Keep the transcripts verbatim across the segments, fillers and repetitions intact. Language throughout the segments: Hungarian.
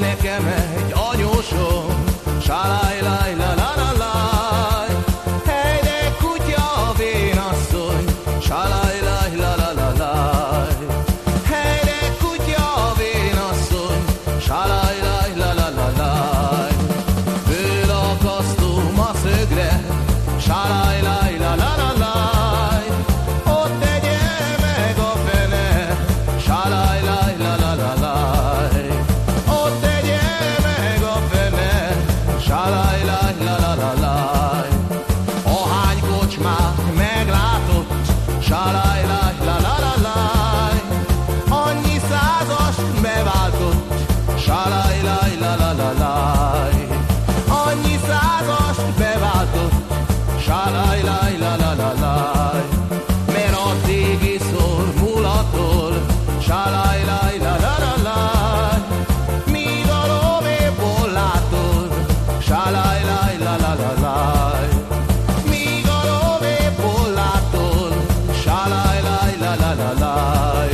nekem egy anyósom, salaj, laj, la, la, la, laj. Hely, de kutya, vénasszony, salaj, laj, la, la, la, laj. Hely, de kutya, vénasszony, salaj, laj, la, la, la, laj. Fölakasztom a szögre, salaj, laj, la, la, la, laj. Ott tegye meg a fene, salaj, laj, la, la, la, laj. Ott tegye meg a fene, salaj, laj, la, la, la, laj. Ahány kocsmát meglátott, salaj, laj, la, la, la, laj. Annyi százast beváltott, salaj, laj, la, la, la, laj. Annyi százast beváltott, salaj, laj, la, la, la, laj. Mert addig iszol mulatol, salaj, laj, la, la, la, laj. Míg a lovéból látod, salaj, laj, la, la, la, laj. Míg a lovéból látod, salaj, laj, la, la, la, laj.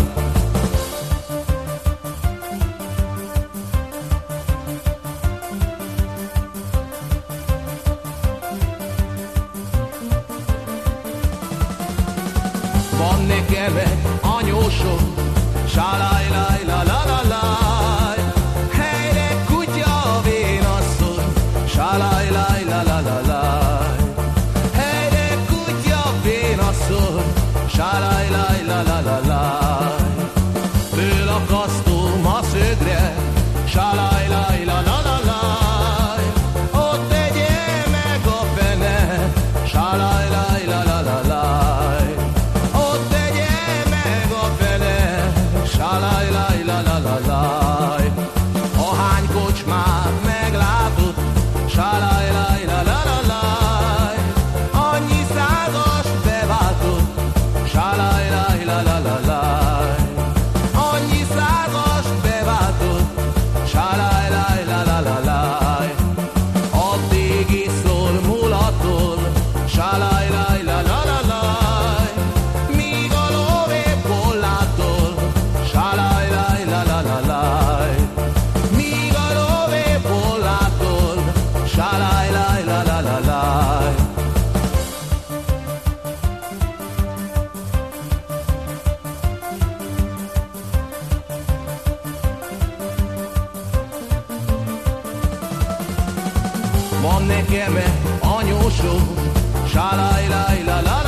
Van nekem egy anyósom, salaj, laj, la, la, la, laj. Hely, de kutya, vénasszony, salaj, laj, la, la, la, laj. Hely, de kutya, vénasszony, salaj, laj, la, la, la, laj. Fölakasztom a szögre, salaj, laj, la, la, la, laj. Ott tegye meg a fene, salaj, laj, la, la, la, laj. Ott tegye meg a fene, salaj, laj, la, la, la, laj. Ahány kocsmát meglátott, salaj, laj, la, la, la, laj. Annyi százast beváltott, salaj, laj, la, la, la, laj. Annyi százast beváltott, salaj, laj, la, la, la, laj. Addig iszol mulatol, salaj, laj, la, la, la, laj. Míg a lovéból látol, salaj, laj, la, la, la, laj. Míg a lovéból látol, salaj, laj, la, la, la, laj. Van nekem egy anyósom, salaj, laj, la, la, la,